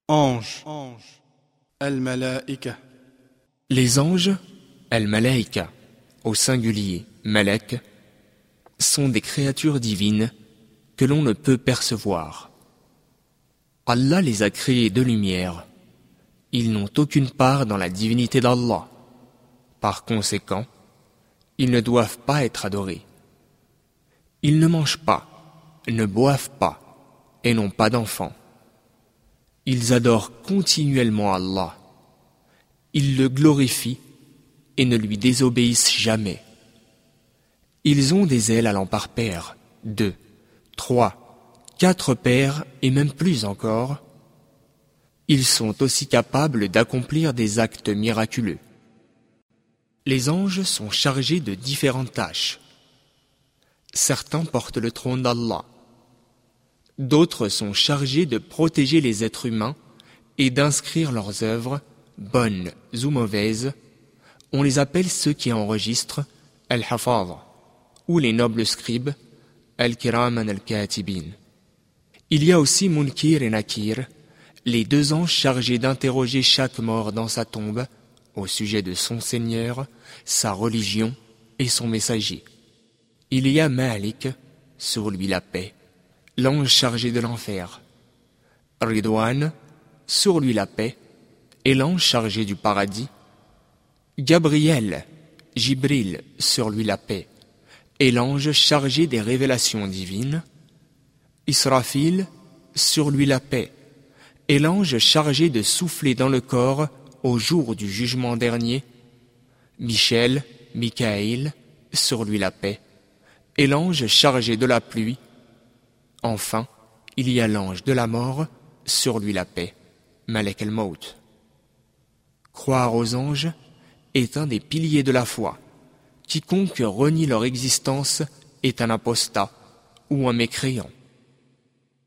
Ange, al-malaïka. Les anges, al-malaïka, au singulier, malak, sont des créatures divines que l'on ne peut percevoir. Allah les a créés de lumière. Ils n'ont aucune part dans la divinité d'Allah. Par conséquent, ils ne doivent pas être adorés. Ils ne mangent pas, ne boivent pas et n'ont pas d'enfants. Ils adorent continuellement Allah. Ils le glorifient et ne lui désobéissent jamais. Ils ont des ailes allant par paires, 2, 3, 4 paires et même plus encore. Ils sont aussi capables d'accomplir des actes miraculeux. Les anges sont chargés de différentes tâches. Certains portent le trône d'Allah. D'autres sont chargés de protéger les êtres humains et d'inscrire leurs œuvres, bonnes ou mauvaises. On les appelle ceux qui enregistrent, al-hafaz, ou les nobles scribes, al-kiraman al-katibin. Il y a aussi Munkir et Nakir, les 2 anges chargés d'interroger chaque mort dans sa tombe au sujet de son Seigneur, sa religion et son messager. Il y a Malik, sur lui la paix, l'ange chargé de l'enfer, Ridwan, sur lui la paix, et l'ange chargé du paradis, Gabriel, Jibril, sur lui la paix, et l'ange chargé des révélations divines, Israfil, sur lui la paix, et l'ange chargé de souffler dans le corps au jour du jugement dernier, Michel, Michaël, sur lui la paix, et l'ange chargé de la pluie. Enfin, il y a l'ange de la mort, sur lui la paix, Malek el-Maut. Croire aux anges est un des piliers de la foi. Quiconque renie leur existence est un apostat ou un mécréant.